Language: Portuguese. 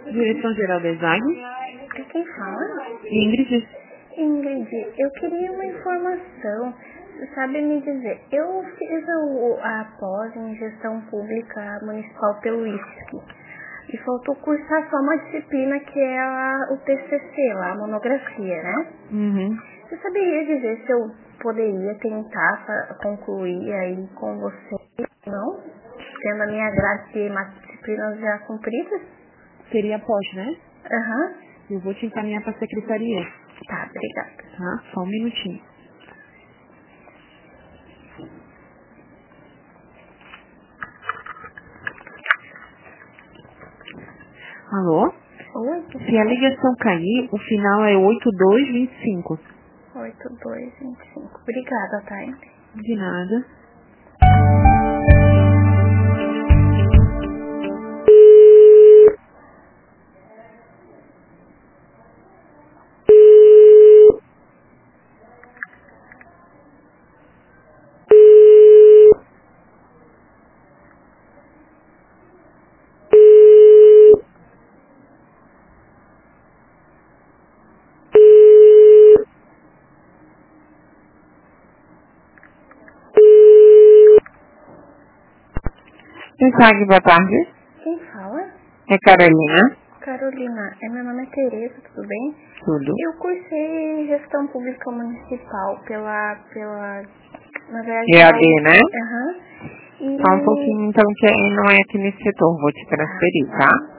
Direção-Geral da ESAG. Quem fala? Ingrid. Ingrid, eu queria uma informação. Você sabe me dizer, eu fiz a pós em gestão pública municipal pelo IFSC e faltou cursar só uma disciplina que é o TCC, lá, a monografia, né? Uhum. Você saberia dizer se eu poderia tentar concluir aí com você, não? Tendo a minha grade de disciplinas já cumpridas? Seria pós, né? Aham. Eu vou te encaminhar para a secretaria. Tá, obrigada. Tá? Só um minutinho. Alô? Oi? Se a ligação cair, o final é 8225. 8225. Obrigada, tá? De nada. ESAG, boa tarde. Quem fala? É Carolina. Carolina, meu nome é Tereza, tudo bem? Tudo. Eu cursei gestão pública municipal pela na verdade, EAD, né? Aham. E... Só um pouquinho, então, que não é aqui nesse setor. Vou te transferir, tá?